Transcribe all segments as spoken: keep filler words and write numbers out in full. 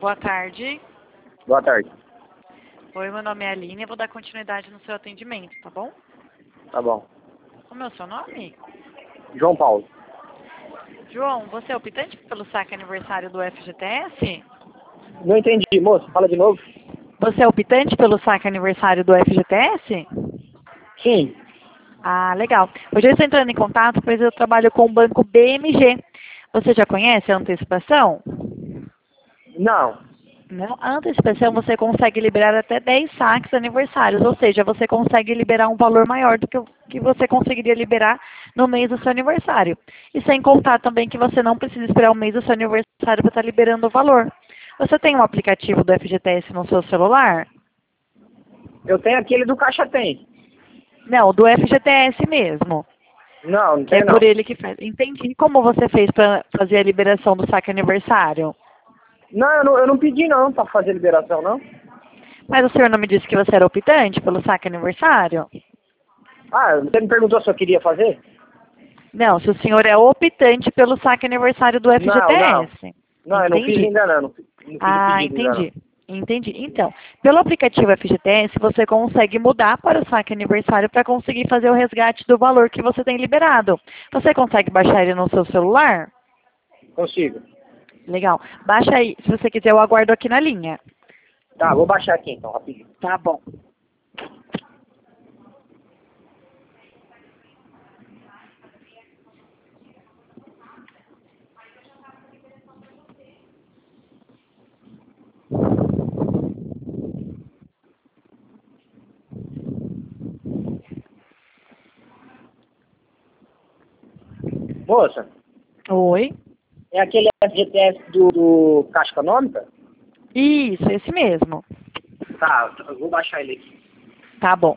Boa tarde. Boa tarde. Oi, meu nome é Aline, eu vou dar continuidade no seu atendimento, tá bom? Tá bom. Como é o seu nome? João Paulo. João, você é optante pelo saque aniversário do F G T S? Não entendi, moço. Fala de novo. Você é optante pelo saque aniversário do F G T S? Sim. Ah, legal. Hoje eu estou entrando em contato, pois eu trabalho com o banco B M G. Você já conhece a antecipação? Não. Não. A antecipação você consegue liberar até dez saques aniversários, ou seja, você consegue liberar um valor maior do que o que você conseguiria liberar no mês do seu aniversário. E sem contar também que você não precisa esperar o mês do seu aniversário para estar liberando o valor. Você tem um aplicativo do F G T S no seu celular? Eu tenho aquele do Caixa Tem. Não, do F G T S mesmo. Não, não Que é tem não. por ele que faz. Entendi. Como você fez para fazer a liberação do saque aniversário? Não, eu não, eu não pedi não pra fazer liberação, não. Mas o senhor não me disse que você era optante pelo saque aniversário? Ah, você me perguntou se eu queria fazer? Não, se o senhor é optante pelo saque aniversário do Não, não. F G T S. Não, eu não fiz Entendi. ainda não. Não fiz, não fiz o Ah, pedido ainda não. entendi. Entendi. Então, pelo aplicativo F G T S, você consegue mudar para o saque aniversário para conseguir fazer o resgate do valor que você tem liberado. Você consegue baixar ele no seu celular? Consigo. Legal. Baixa aí. Se você quiser, eu aguardo aqui na linha. Tá, vou baixar aqui então, rapidinho. Tá bom. Moça, Oi. é aquele F G T S do, do Caixa Econômica? Isso, esse mesmo. Tá, eu vou baixar ele aqui. Tá bom.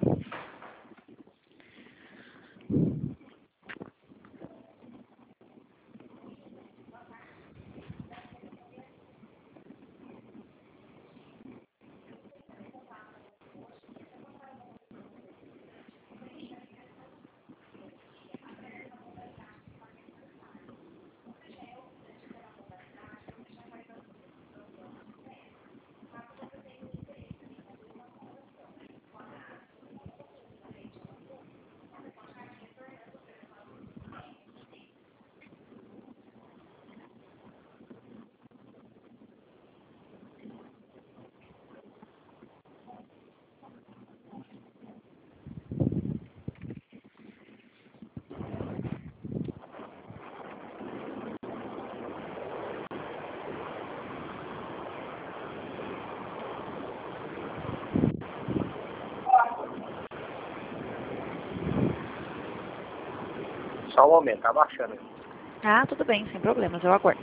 Só um momento, tá baixando aqui. Ah, tudo bem, sem problemas, eu aguardo.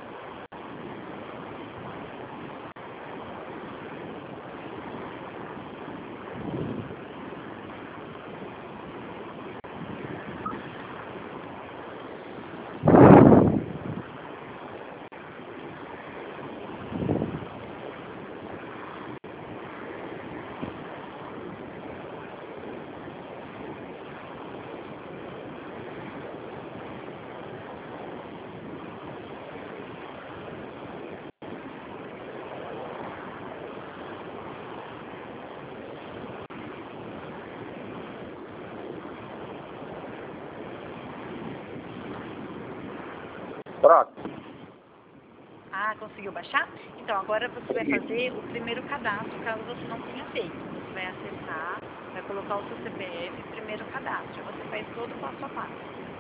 Pronto. Ah, conseguiu baixar? Então, agora você vai fazer o primeiro cadastro, caso você não tenha feito. Você vai acessar, vai colocar o seu C P F, primeiro cadastro. Você faz todo o passo a passo.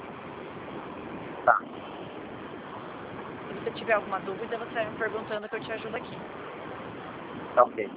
Tá. Se você tiver alguma dúvida, você vai me perguntando que eu te ajudo aqui. Tá ok.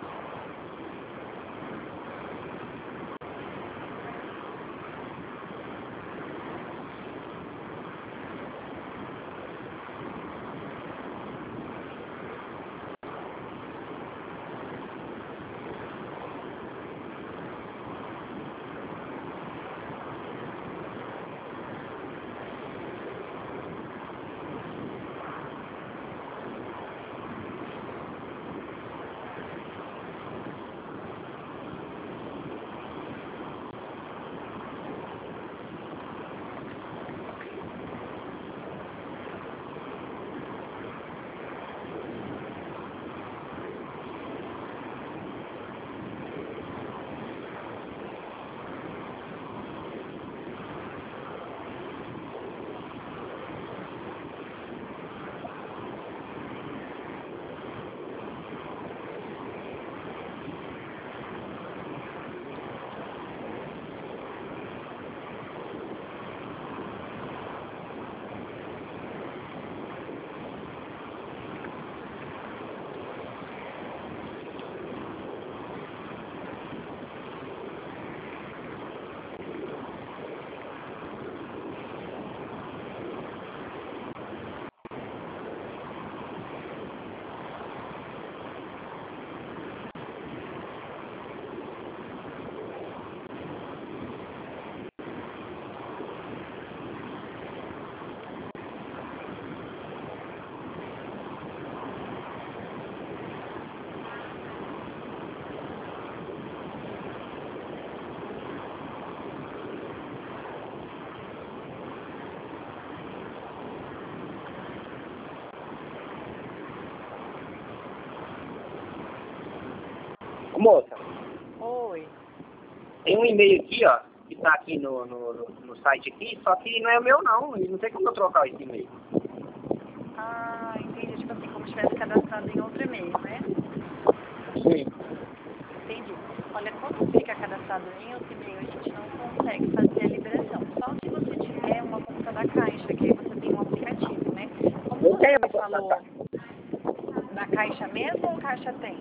Moça, Oi. tem um e-mail aqui, ó, que tá aqui no, no, no, no site aqui, só que não é o meu não, e não tem como eu trocar esse e-mail. Ah, entendi. Tipo assim, como se tivesse cadastrado em outro e-mail, né? Sim. Entendi. Olha, quando fica cadastrado em outro e-mail, a gente não consegue fazer a liberação. Só se você tiver uma conta da Caixa, que aí você tem um aplicativo, né? Como Eu você tenho me a conta falou, da Caixa mesmo ou Caixa tem?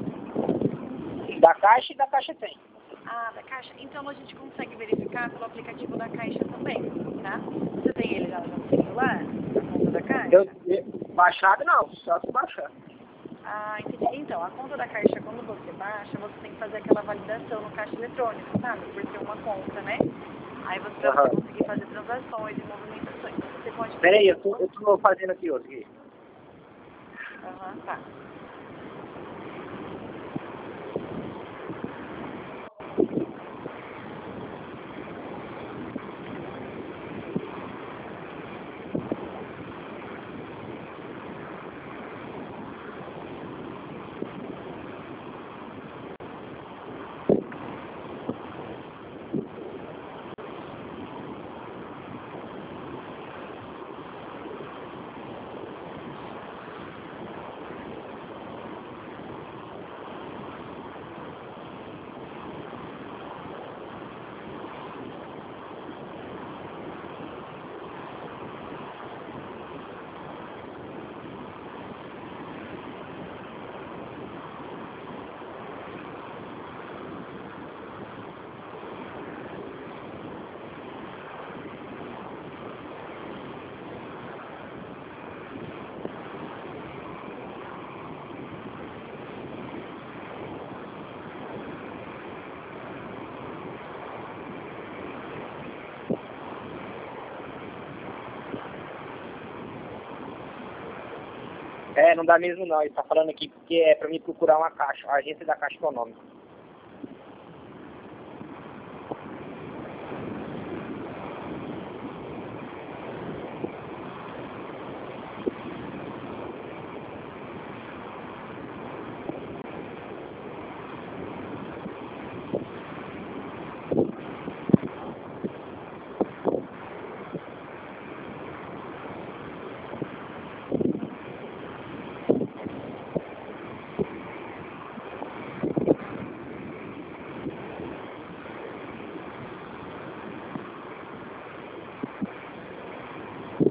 da Caixa e da Caixa tem. Ah, da Caixa? Então a gente consegue verificar pelo aplicativo da Caixa também, tá? Você tem ele já no celular? A conta da Caixa? Eu, eu, baixado não, só se baixar. Ah, entendi. Então, a conta da Caixa, quando você baixa, você tem que fazer aquela validação no caixa eletrônico, sabe? Por ter uma conta, né? Aí você vai Aham. conseguir fazer transações e movimentações. Você pode... Peraí, eu tô, eu tô fazendo aqui outro aqui. Aham, tá. É, não dá mesmo não, ele tá falando aqui porque é pra mim procurar uma caixa, a agência da Caixa Econômica.